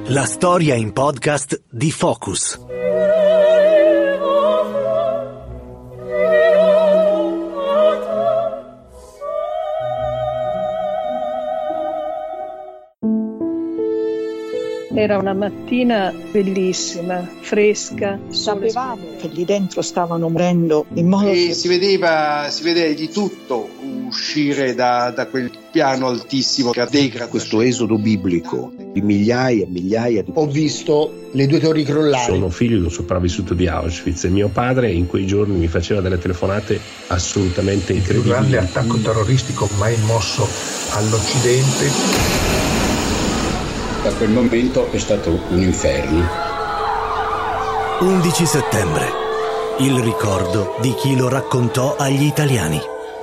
La storia in podcast di Focus. Era una mattina bellissima, fresca. Sapevamo che lì dentro stavano morendo in modo che... si vedeva di tutto uscire da quel piano altissimo che degrada. Questo esodo biblico di migliaia e migliaia di... Ho visto le 2 torri crollare. Sono figlio di un sopravvissuto di Auschwitz e mio padre in quei giorni mi faceva delle telefonate assolutamente incredibili. Il più grande attacco terroristico mai mosso all'Occidente. Da quel momento è stato un inferno. 11 settembre. Il ricordo di chi lo raccontò agli italiani.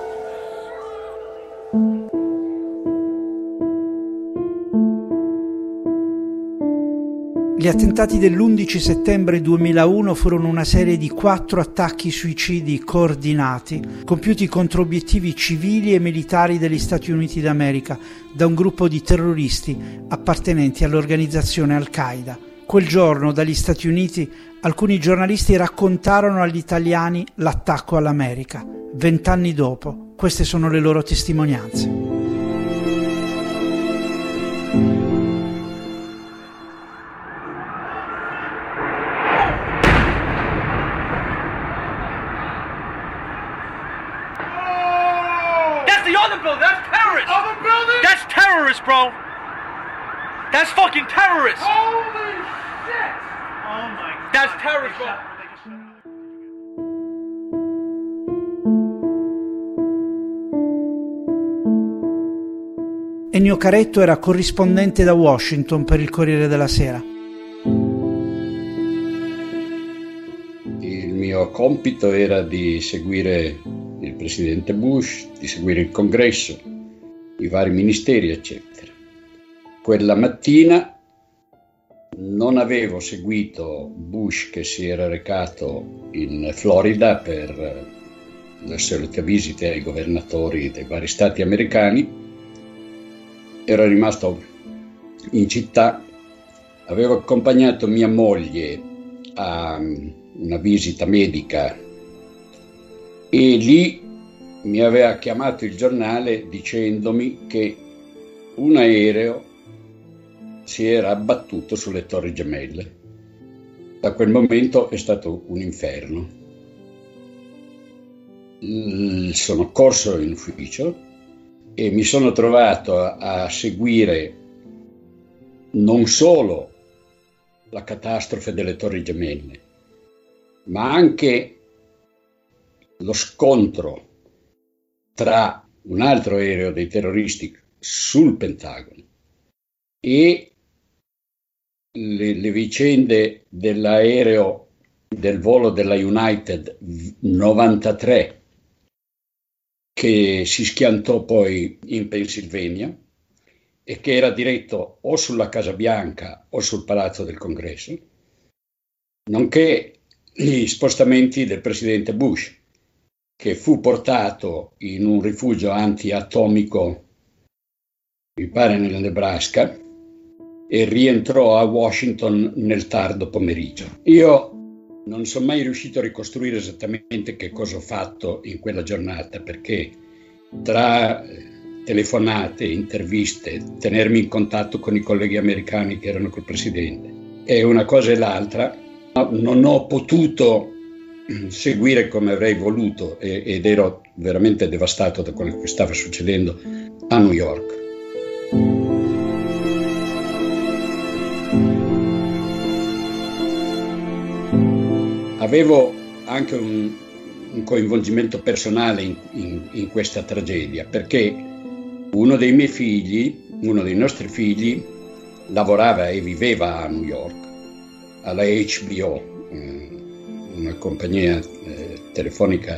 Gli attentati dell'11 settembre 2001 furono una serie di 4 attacchi suicidi coordinati, compiuti contro obiettivi civili e militari degli Stati Uniti d'America da un gruppo di terroristi appartenenti all'organizzazione Al-Qaeda. Quel giorno dagli Stati Uniti alcuni giornalisti raccontarono agli italiani l'attacco all'America. 20 anni dopo, queste sono le loro testimonianze. Bro, that's fucking terrorist. Holy shit! Oh my God. That's terrorist, bro. Ennio Caretto era corrispondente da Washington per il Corriere della Sera. Il mio compito era di seguire il presidente Bush, di seguire il Congresso, i vari ministeri, eccetera. Quella mattina non avevo seguito Bush che si era recato in Florida per le solite visite ai governatori dei vari stati americani. Ero rimasto in città, avevo accompagnato mia moglie a una visita medica e lì mi aveva chiamato il giornale dicendomi che un aereo si era abbattuto sulle Torri Gemelle. Da quel momento è stato un inferno. Sono corso in ufficio e mi sono trovato a seguire non solo la catastrofe delle Torri Gemelle, ma anche lo scontro tra un altro aereo dei terroristi sul Pentagono e le vicende dell'aereo del volo della United 93 che si schiantò poi in Pennsylvania e che era diretto o sulla Casa Bianca o sul Palazzo del Congresso, nonché gli spostamenti del presidente Bush, che fu portato in un rifugio antiatomico, mi pare nel Nebraska, e rientrò a Washington nel tardo pomeriggio. Io non sono mai riuscito a ricostruire esattamente che cosa ho fatto in quella giornata, perché tra telefonate, interviste, tenermi in contatto con i colleghi americani che erano col presidente e una cosa e l'altra, non ho potuto seguire come avrei voluto ed ero veramente devastato da quello che stava succedendo a New York. Avevo anche un coinvolgimento personale in questa tragedia, perché uno dei nostri figli, lavorava e viveva a New York, alla HBO, una compagnia telefonica,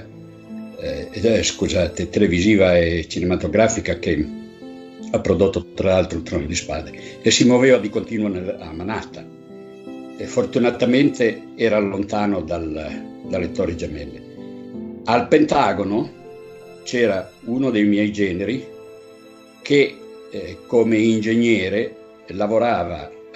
televisiva e cinematografica che ha prodotto tra l'altro il Trono di Spade, e si muoveva di continuo a Manhattan. E fortunatamente era lontano dalle Torri Gemelle. Al Pentagono c'era uno dei miei generi che come ingegnere lavorava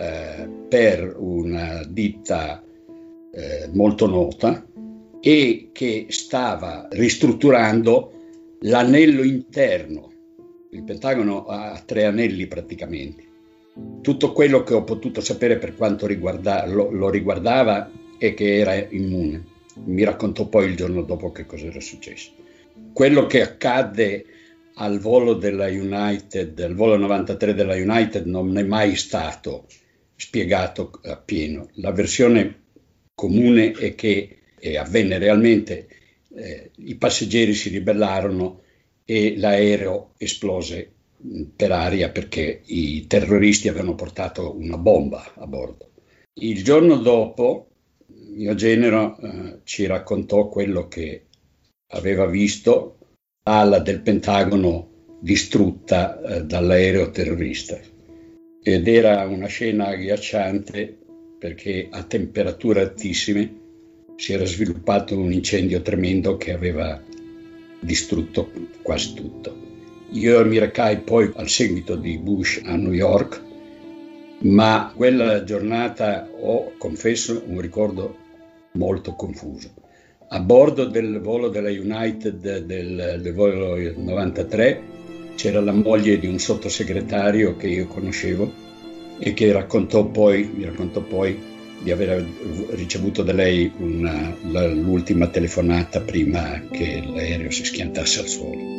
per una ditta molto nota e che stava ristrutturando l'anello interno. Il Pentagono ha 3 anelli praticamente. Tutto quello che ho potuto sapere per quanto lo riguardava è che era immune. Mi raccontò poi il giorno dopo che cosa era successo. Quello che accadde al volo della United, al volo 93 della United, non è mai stato spiegato appieno. La versione comune è che avvenne realmente, i passeggeri si ribellarono e l'aereo esplose per aria perché i terroristi avevano portato una bomba a bordo. Il giorno dopo mio genero ci raccontò quello che aveva visto, l'ala del Pentagono distrutta dall'aereo terrorista, ed era una scena agghiacciante perché a temperature altissime si era sviluppato un incendio tremendo che aveva distrutto quasi tutto. Io mi recai poi al seguito di Bush a New York, ma quella giornata ho, confesso, un ricordo molto confuso. A bordo del volo della United del volo 93 c'era la moglie di un sottosegretario che io conoscevo e che mi raccontò poi di aver ricevuto da lei l'ultima telefonata prima che l'aereo si schiantasse al suolo.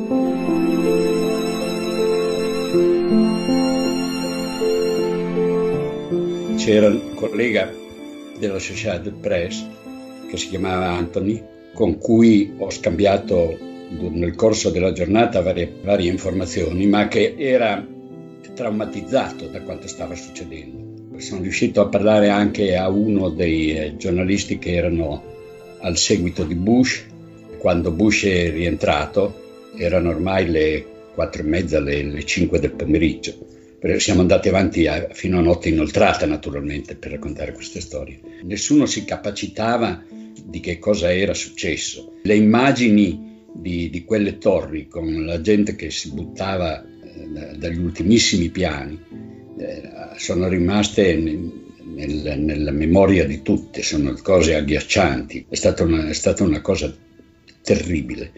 C'era un collega dell'Associated Press che si chiamava Anthony, con cui ho scambiato nel corso della giornata varie informazioni, ma che era traumatizzato da quanto stava succedendo. Sono riuscito a parlare anche a uno dei giornalisti che erano al seguito di Bush. Quando Bush è rientrato erano ormai le 4:30, le 5 del pomeriggio. Siamo andati avanti fino a notte inoltrata, naturalmente, per raccontare queste storie. Nessuno si capacitava di che cosa era successo. Le immagini di quelle torri con la gente che si buttava dagli ultimissimi piani sono rimaste nella memoria di tutti, sono cose agghiaccianti. È stata una cosa terribile.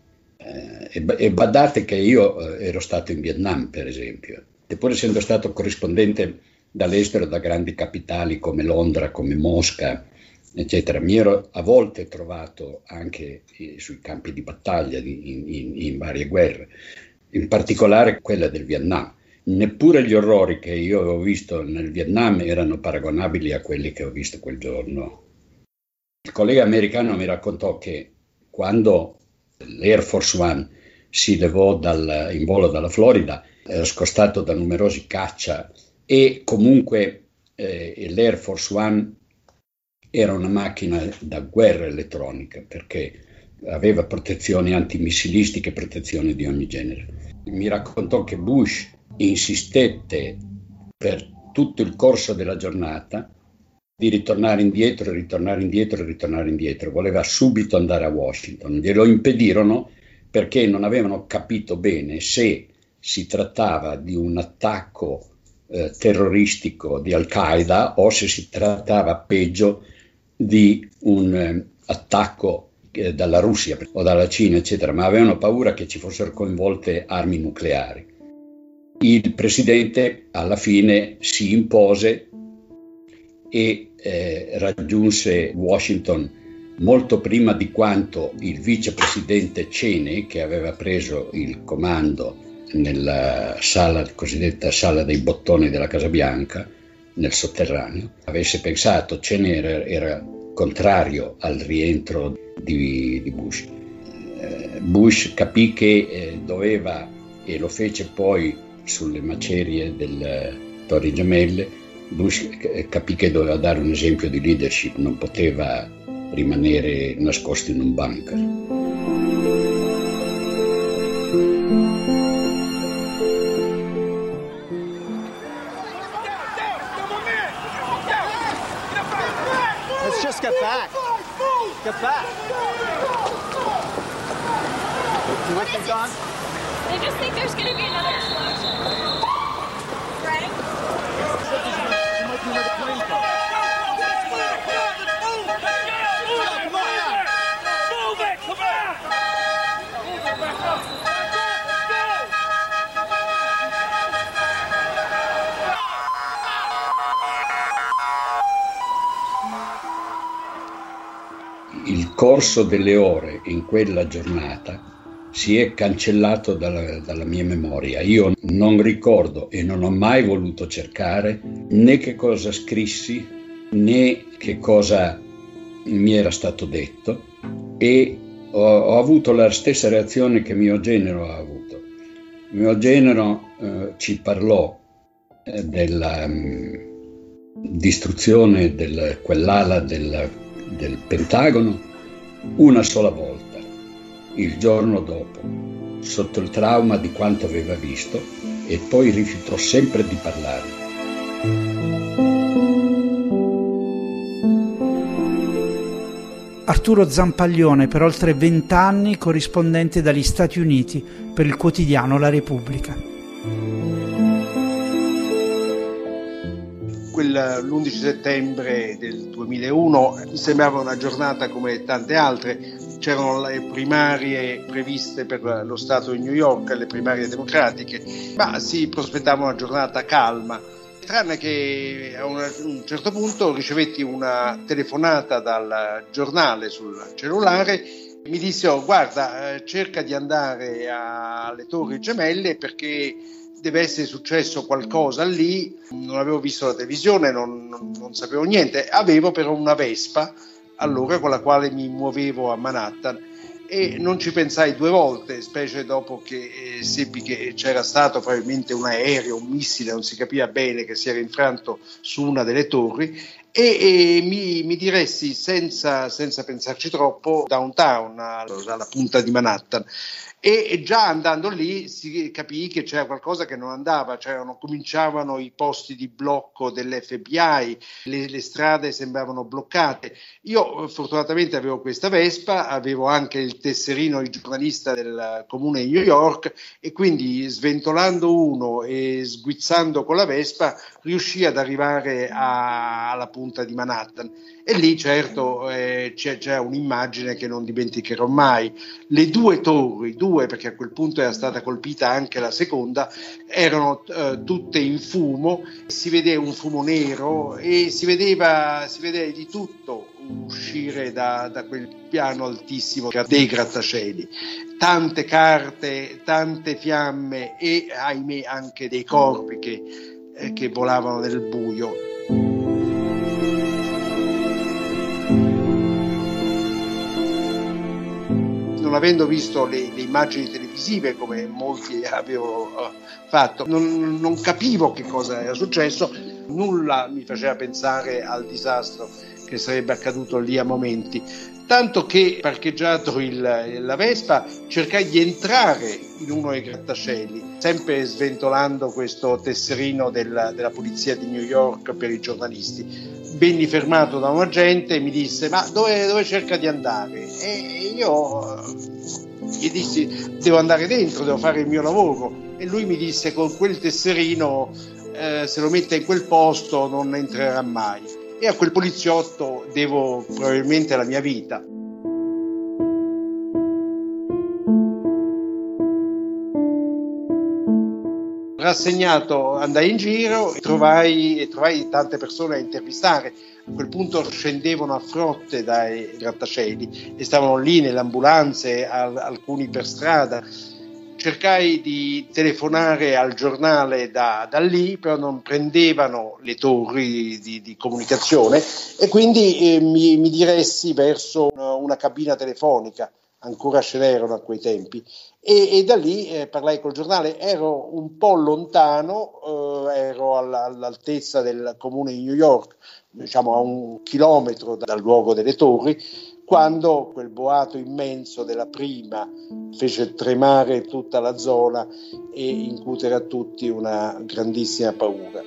E badate che io ero stato in Vietnam, per esempio. Pur essendo stato corrispondente dall'estero da grandi capitali come Londra, come Mosca, eccetera, mi ero a volte trovato anche sui campi di battaglia in varie guerre, in particolare quella del Vietnam. Neppure gli orrori che io avevo visto nel Vietnam erano paragonabili a quelli che ho visto quel giorno. Il collega americano mi raccontò che quando l'Air Force One si levò in volo dalla Florida, era scostato da numerosi caccia e comunque l'Air Force One era una macchina da guerra elettronica perché aveva protezioni antimissilistiche, protezioni di ogni genere. Mi raccontò che Bush insistette per tutto il corso della giornata di ritornare indietro. Voleva subito andare a Washington. Glielo impedirono perché non avevano capito bene se si trattava di un attacco terroristico di Al-Qaeda o se si trattava peggio di un attacco dalla Russia o dalla Cina, eccetera, ma avevano paura che ci fossero coinvolte armi nucleari. Il presidente alla fine si impose e raggiunse Washington molto prima di quanto il vicepresidente Cheney, che aveva preso il comando nella cosiddetta sala dei bottoni della Casa Bianca, nel sotterraneo, avesse pensato. Cheney era contrario al rientro di Bush. Bush capì che doveva, e lo fece poi sulle macerie delle Torri Gemelle, Bush capì che doveva dare un esempio di leadership, non poteva rimanere nascosto in un bunker. Just get back. Get back. You with me, Don? They just think there's going to be another explosion. Frank? corso delle ore in quella giornata si è cancellato dalla mia memoria. Io non ricordo e non ho mai voluto cercare né che cosa scrissi né che cosa mi era stato detto, e ho avuto la stessa reazione che mio genero ha avuto. Mio genero ci parlò della distruzione di quell'ala del Pentagono una sola volta, il giorno dopo, sotto il trauma di quanto aveva visto, e poi rifiutò sempre di parlarne. Arturo Zampaglione, per oltre 20 anni corrispondente dagli Stati Uniti per il quotidiano La Repubblica. L'11 settembre del 2001 sembrava una giornata come tante altre. C'erano le primarie previste per lo Stato di New York, le primarie democratiche, ma si prospettava una giornata calma, tranne che a un certo punto ricevetti una telefonata dal giornale sul cellulare. Mi dissero: guarda, cerca di andare alle Torri Gemelle perché deve essere successo qualcosa lì. Non avevo visto la televisione, non sapevo niente. Avevo però una Vespa allora con la quale mi muovevo a Manhattan e non ci pensai due volte, specie dopo che seppi che c'era stato probabilmente un aereo, un missile, non si capiva bene, che si era infranto su una delle torri, e mi diressi senza pensarci troppo downtown, alla punta di Manhattan. E già andando lì si capì che c'era qualcosa che non andava, cominciavano i posti di blocco dell'FBI, le strade sembravano bloccate. Io fortunatamente avevo questa Vespa, avevo anche il tesserino di giornalista del comune di New York, e quindi sventolando uno e sguizzando con la Vespa riuscì ad arrivare alla punta di Manhattan. E lì certo c'è un'immagine che non dimenticherò mai. Le due torri, perché a quel punto era stata colpita anche la seconda, erano tutte in fumo, si vedeva un fumo nero e si vedeva di tutto uscire da quel piano altissimo che ha dei grattacieli. Tante carte, tante fiamme e ahimè anche dei corpi che volavano nel buio. Non avendo visto le immagini televisive come molti avevano fatto, non capivo che cosa era successo, nulla mi faceva pensare al disastro che sarebbe accaduto lì a momenti, tanto che, parcheggiato la Vespa, cercai di entrare in uno dei grattacieli, sempre sventolando questo tesserino della polizia di New York per i giornalisti. Venni fermato da un agente e mi disse: ma dove cerca di andare? E io gli dissi: devo andare dentro, devo fare il mio lavoro. E lui mi disse: con quel tesserino, se lo mette in quel posto non entrerà mai. E a quel poliziotto devo probabilmente la mia vita. Rassegnato, andai in giro e trovai tante persone a intervistare. A quel punto scendevano a frotte dai grattacieli e stavano lì nelle ambulanze, alcuni per strada. Cercai di telefonare al giornale da lì, però non prendevano le torri di comunicazione, e quindi mi diressi verso una cabina telefonica. Ancora ce n'erano a quei tempi, e da lì parlai col giornale. Ero un po' lontano, ero all'altezza del comune di New York, diciamo a 1 chilometro dal luogo delle torri, quando quel boato immenso della prima fece tremare tutta la zona e incutere a tutti una grandissima paura.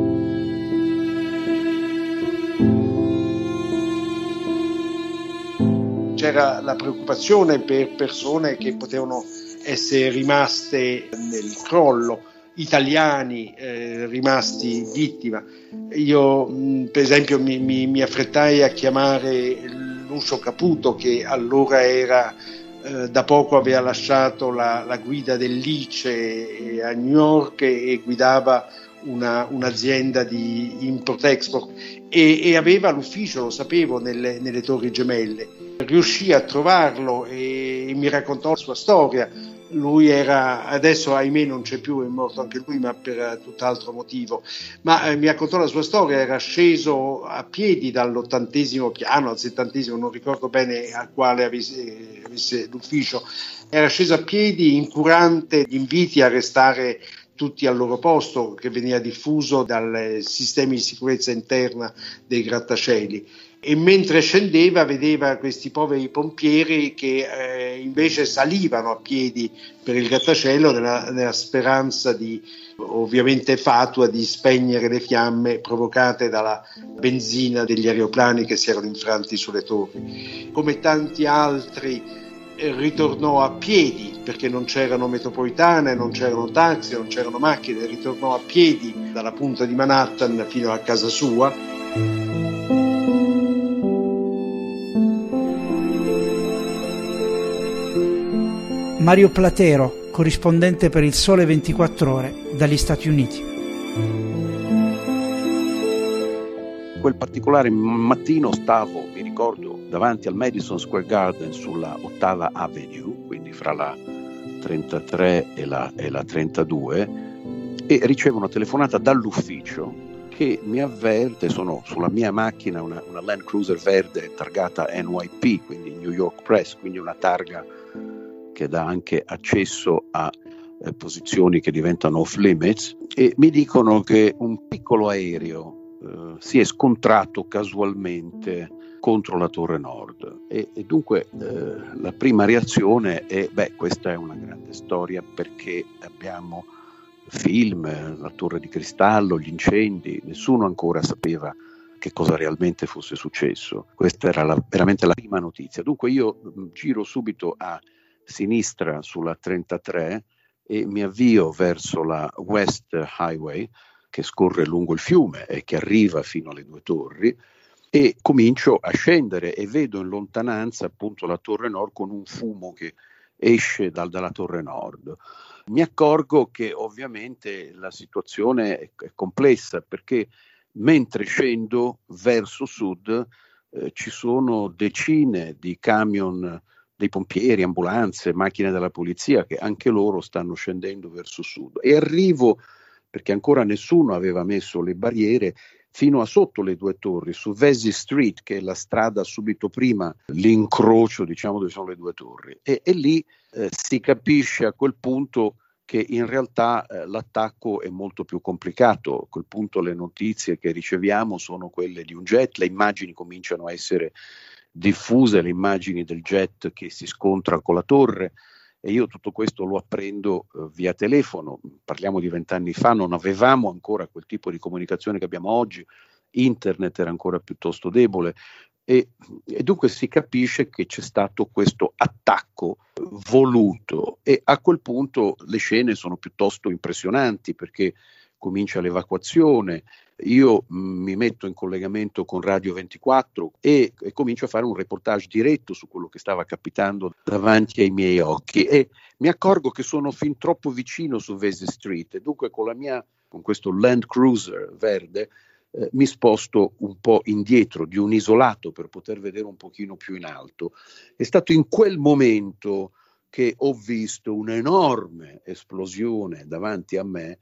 C'era la preoccupazione per persone che potevano essere rimaste nel crollo, italiani rimasti vittima. Io per esempio mi affrettai a chiamare Lucio Caputo, che allora era da poco aveva lasciato la guida dell'ICE a New York e guidava un'azienda di import-export e aveva l'ufficio, lo sapevo, nelle Torri Gemelle. Riuscì a trovarlo e mi raccontò la sua storia. Lui era, adesso ahimè non c'è più, è morto anche lui, ma per tutt'altro motivo, ma mi raccontò la sua storia. Era sceso a piedi dall'80° piano al 70°, non ricordo bene a quale avesse l'ufficio, era sceso a piedi incurante gli inviti a restare tutti al loro posto, che veniva diffuso dai sistemi di sicurezza interna dei grattacieli. E mentre scendeva vedeva questi poveri pompieri che invece salivano a piedi per il grattacielo nella speranza di, ovviamente fatua, di spegnere le fiamme provocate dalla benzina degli aeroplani che si erano infranti sulle torri. Come tanti altri ritornò a piedi, perché non c'erano metropolitane, non c'erano taxi, non c'erano macchine, ritornò a piedi dalla punta di Manhattan fino a casa sua. Mario Platero, corrispondente per Il Sole 24 Ore dagli Stati Uniti. Quel particolare mattino stavo, mi ricordo, davanti al Madison Square Garden sulla 8th Avenue, quindi fra la 33 e la 32, e ricevo una telefonata dall'ufficio che mi avverte, sono sulla mia macchina una Land Cruiser verde targata NYP, quindi New York Press, quindi una targa che dà anche accesso a posizioni che diventano off limits, e mi dicono che un piccolo aereo si è scontrato casualmente contro la Torre Nord e dunque la prima reazione è questa è una grande storia, perché abbiamo film, la Torre di Cristallo, gli incendi, nessuno ancora sapeva che cosa realmente fosse successo. Questa era veramente la prima notizia. Dunque io giro subito a sinistra sulla 33 e mi avvio verso la West Highway che scorre lungo il fiume e che arriva fino alle due torri, e comincio a scendere e vedo in lontananza appunto la Torre Nord con un fumo che esce dalla Torre Nord. Mi accorgo che ovviamente la situazione è complessa, perché mentre scendo verso sud ci sono decine di camion dei pompieri, ambulanze, macchine della polizia che anche loro stanno scendendo verso sud, e arrivo, perché ancora nessuno aveva messo le barriere, fino a sotto le due torri, su Vesey Street, che è la strada subito prima l'incrocio, diciamo, dove sono le due torri, e lì si capisce a quel punto che in realtà l'attacco è molto più complicato. A quel punto le notizie che riceviamo sono quelle di un jet, le immagini cominciano a essere diffuse, le immagini del jet che si scontra con la torre, e io tutto questo lo apprendo via telefono. Parliamo di 20 anni fa, non avevamo ancora quel tipo di comunicazione che abbiamo oggi, internet era ancora piuttosto debole, e dunque si capisce che c'è stato questo attacco voluto, e a quel punto le scene sono piuttosto impressionanti, perché comincia l'evacuazione, io mi metto in collegamento con Radio 24 e comincio a fare un reportage diretto su quello che stava capitando davanti ai miei occhi, e mi accorgo che sono fin troppo vicino su Vesey Street, e dunque con questo Land Cruiser verde mi sposto un po' indietro di un isolato per poter vedere un pochino più in alto. È stato in quel momento che ho visto un'enorme esplosione davanti a me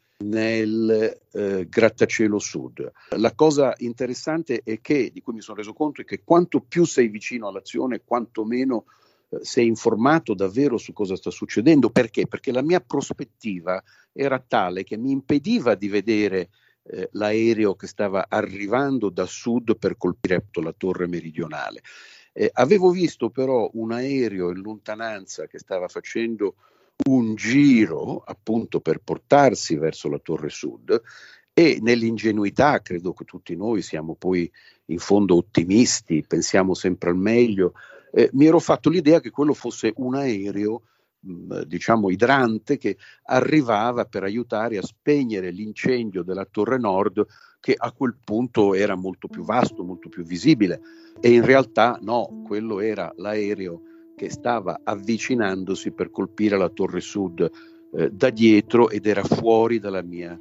nel grattacielo sud. La cosa interessante è che, di cui mi sono reso conto, è che quanto più sei vicino all'azione, quanto meno sei informato davvero su cosa sta succedendo. Perché? Perché la mia prospettiva era tale che mi impediva di vedere l'aereo che stava arrivando da sud per colpire la torre meridionale. Avevo visto però un aereo in lontananza che stava facendo un giro appunto per portarsi verso la torre sud, e nell'ingenuità, credo che tutti noi siamo poi in fondo ottimisti, pensiamo sempre al meglio, mi ero fatto l'idea che quello fosse un aereo diciamo idrante che arrivava per aiutare a spegnere l'incendio della Torre Nord, che a quel punto era molto più vasto, molto più visibile, e in realtà no, quello era l'aereo che stava avvicinandosi per colpire la Torre Sud da dietro, ed era fuori dalla mia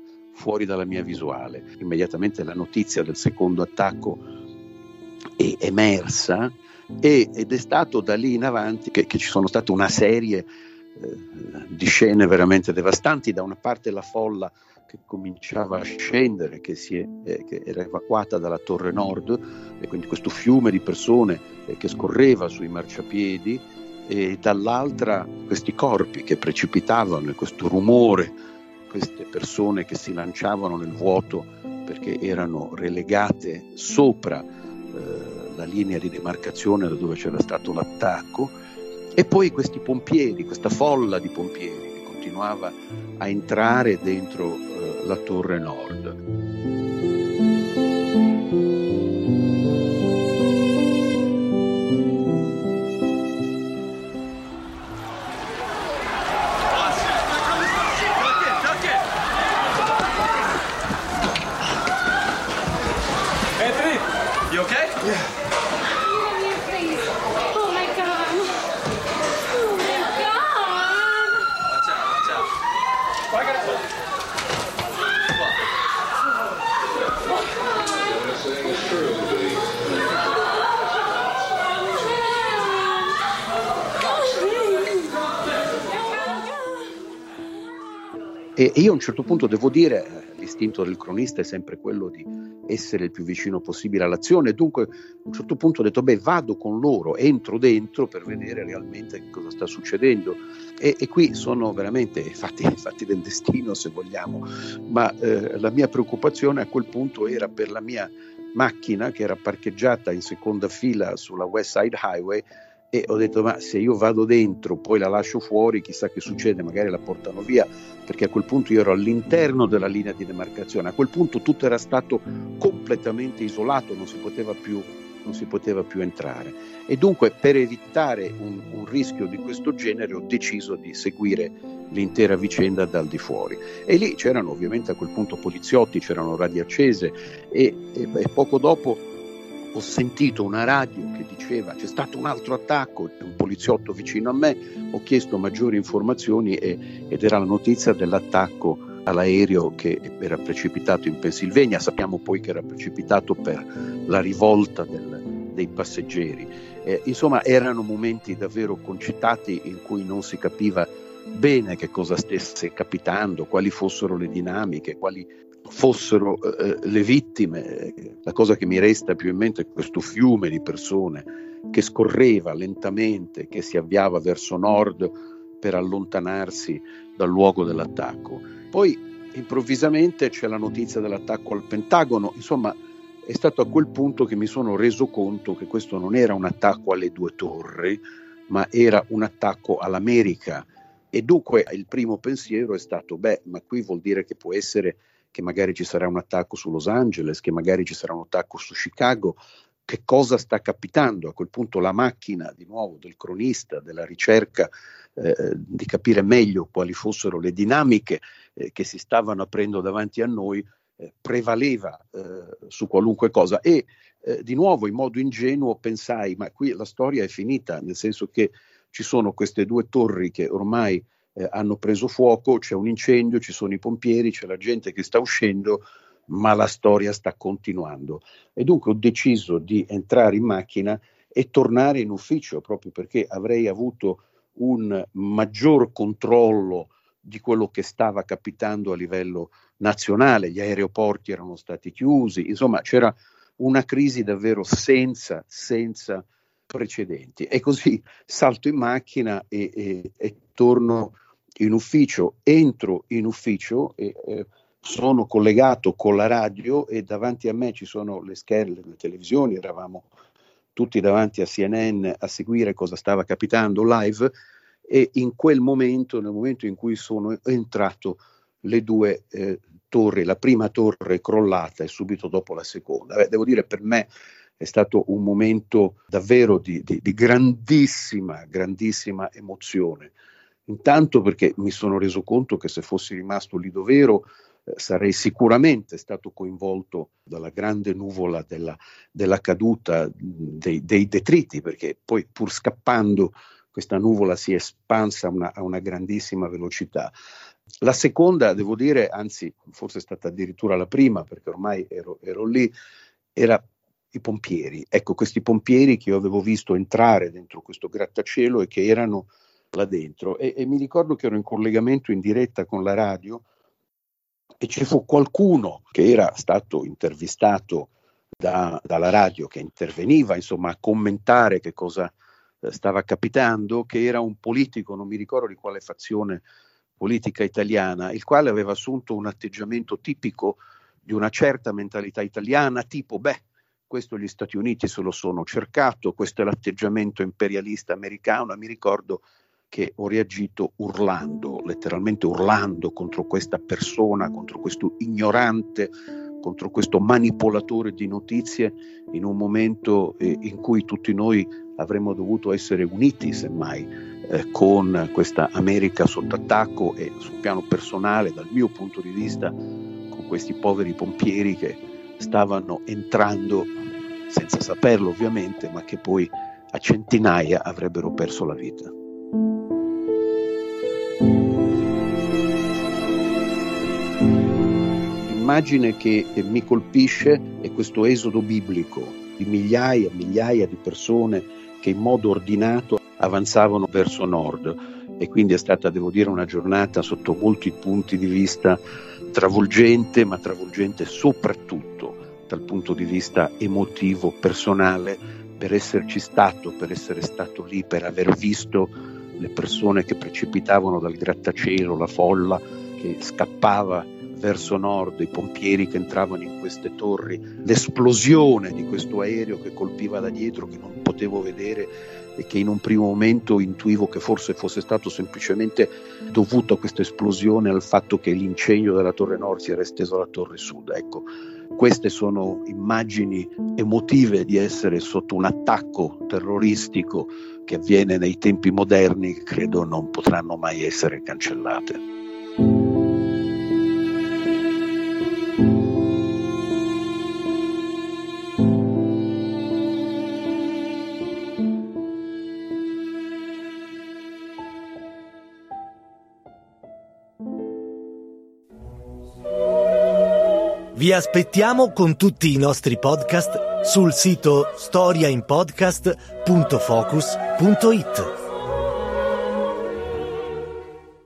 visuale. Immediatamente la notizia del secondo attacco è emersa, ed è stato da lì in avanti che ci sono state una serie di scene veramente devastanti. Da una parte la folla che cominciava a scendere, che era evacuata dalla Torre Nord, e quindi questo fiume di persone che scorreva sui marciapiedi, e dall'altra questi corpi che precipitavano, e questo rumore, queste persone che si lanciavano nel vuoto perché erano relegate sopra la linea di demarcazione da dove c'era stato l'attacco, e poi questi pompieri, questa folla di pompieri che continuava a entrare dentro la Torre Nord. You okay? Yeah. Please. Oh my God. Oh my God. Watch out. I got it. E io a un certo punto devo dire, l'istinto del cronista è sempre quello di essere il più vicino possibile all'azione, dunque a un certo punto ho detto vado con loro, entro dentro per vedere realmente cosa sta succedendo, e qui sono veramente fatti del destino, se vogliamo, ma la mia preoccupazione a quel punto era per la mia macchina che era parcheggiata in seconda fila sulla West Side Highway, e ho detto ma se io vado dentro poi la lascio fuori chissà che succede, magari la portano via, perché a quel punto io ero all'interno della linea di demarcazione, a quel punto tutto era stato completamente isolato, non si poteva più entrare, e dunque per evitare un rischio di questo genere ho deciso di seguire l'intera vicenda dal di fuori, e lì c'erano ovviamente a quel punto poliziotti, c'erano radio accese, e poco dopo ho sentito una radio che diceva c'è stato un altro attacco, un poliziotto vicino a me, ho chiesto maggiori informazioni ed era la notizia dell'attacco all'aereo che era precipitato in Pennsylvania. Sappiamo poi che era precipitato per la rivolta dei passeggeri. Insomma, erano momenti davvero concitati in cui non si capiva bene che cosa stesse capitando, quali fossero le dinamiche, quali fossero le vittime. La cosa che mi resta più in mente è questo fiume di persone che scorreva lentamente, che si avviava verso nord per allontanarsi dal luogo dell'attacco. Poi improvvisamente c'è la notizia dell'attacco al Pentagono. Insomma, è stato a quel punto che mi sono reso conto che questo non era un attacco alle due torri, ma era un attacco all'America, e dunque il primo pensiero è stato ma qui vuol dire che può essere che magari ci sarà un attacco su Los Angeles, che magari ci sarà un attacco su Chicago. Che cosa sta capitando? A quel punto la macchina, di nuovo, del cronista, della ricerca di capire meglio quali fossero le dinamiche che si stavano aprendo davanti a noi, prevaleva su qualunque cosa. E di nuovo, in modo ingenuo, pensai, ma qui la storia è finita, nel senso che ci sono queste due torri che ormai hanno preso fuoco, c'è un incendio, ci sono i pompieri, c'è la gente che sta uscendo, ma la storia sta continuando. E dunque ho deciso di entrare in macchina e tornare in ufficio, proprio perché avrei avuto un maggior controllo di quello che stava capitando a livello nazionale. Gli aeroporti erano stati chiusi, insomma c'era una crisi davvero senza precedenti. E così salto in macchina e torno in ufficio, entro in ufficio e sono collegato con la radio, e davanti a me ci sono le scherme, le televisioni, eravamo tutti davanti a CNN a seguire cosa stava capitando live, e in quel momento, nel momento in cui sono entrato, le due torri, la prima torre è crollata e subito dopo la seconda. Devo dire, per me è stato un momento davvero di grandissima emozione. Intanto perché mi sono reso conto che se fossi rimasto lì dov'ero sarei sicuramente stato coinvolto dalla grande nuvola della caduta dei detriti, perché poi pur scappando questa nuvola si è espansa a una grandissima velocità. La seconda, devo dire, anzi forse è stata addirittura la prima, perché ormai ero lì, era i pompieri. Ecco, questi pompieri che io avevo visto entrare dentro questo grattacielo e che erano là dentro. E mi ricordo che ero in collegamento in diretta con la radio e ci fu qualcuno che era stato intervistato dalla radio, che interveniva insomma a commentare che cosa stava capitando, che era un politico, non mi ricordo di quale fazione politica italiana, il quale aveva assunto un atteggiamento tipico di una certa mentalità italiana, tipo questo gli Stati Uniti se lo sono cercato, questo è l'atteggiamento imperialista americano. E mi ricordo che ho reagito urlando, letteralmente urlando contro questa persona, contro questo ignorante, contro questo manipolatore di notizie, in un momento in cui tutti noi avremmo dovuto essere uniti, semmai, con questa America sotto attacco, e sul piano personale, dal mio punto di vista, con questi poveri pompieri che stavano entrando senza saperlo ovviamente, ma che poi a centinaia avrebbero perso la vita. L'immagine che mi colpisce è questo esodo biblico di migliaia e migliaia di persone che in modo ordinato avanzavano verso nord, e quindi è stata, devo dire, una giornata sotto molti punti di vista travolgente, ma travolgente soprattutto dal punto di vista emotivo, personale, per essere stato lì, per aver visto le persone che precipitavano dal grattacielo, la folla che scappava verso nord, i pompieri che entravano in queste torri, l'esplosione di questo aereo che colpiva da dietro, che non potevo vedere e che in un primo momento intuivo che forse fosse stato semplicemente dovuto a questa esplosione al fatto che l'incendio della torre nord si era esteso alla torre sud. Ecco, queste sono immagini emotive di essere sotto un attacco terroristico che avviene nei tempi moderni, che credo non potranno mai essere cancellate. Vi aspettiamo con tutti i nostri podcast sul sito storiainpodcast.focus.it.